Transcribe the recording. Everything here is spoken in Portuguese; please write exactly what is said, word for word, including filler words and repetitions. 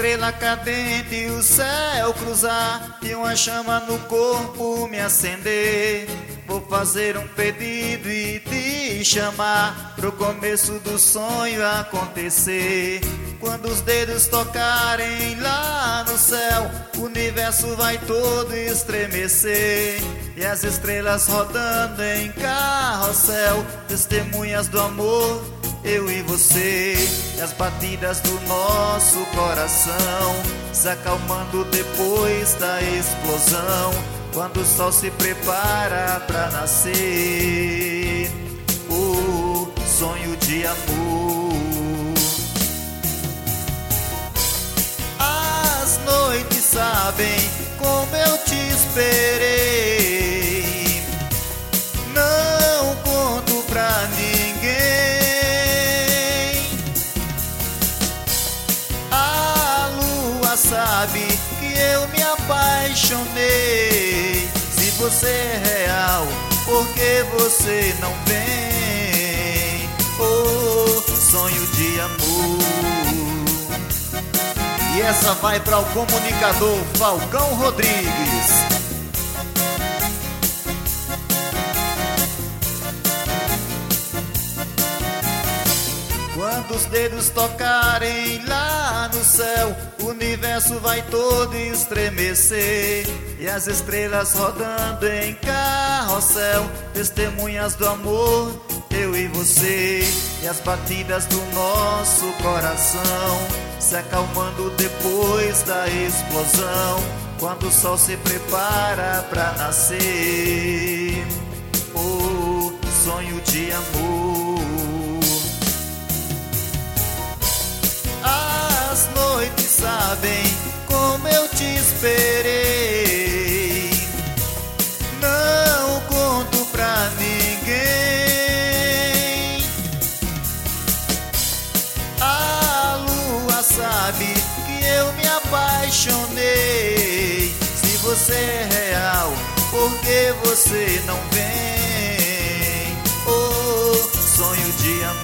estrela cadente o céu cruzar e uma chama no corpo me acender. Vou fazer um pedido e te chamar pro começo do sonho acontecer. Quando os dedos tocarem lá no céu, o universo vai todo estremecer. E as estrelas rodando em carrossel, testemunhas do amor, eu e você. E as batidas do nosso coração se acalmando depois da explosão, quando o sol se prepara pra nascer. O sonho de amor. As noites sabem como eu te esperei. Não conto pra ninguém. A lua sabe que eu me apaixonei. Se você é real, por que você não vem? Oh, sonho de amor. E essa vai para o comunicador Falcão Rodrigues. Quando os dedos tocarem lá no céu, o universo vai todo estremecer. E as estrelas rodando em carrossel, testemunhas do amor, eu e você. E as batidas do nosso coração se acalmando depois da explosão, quando o sol se prepara pra nascer. Oh, sonho de amor. As noites sabem como eu te esperei. Não conto pra ninguém. A lua sabe que eu me apaixonei. Se você é real, por que você não vem? Oh, sonho de amor.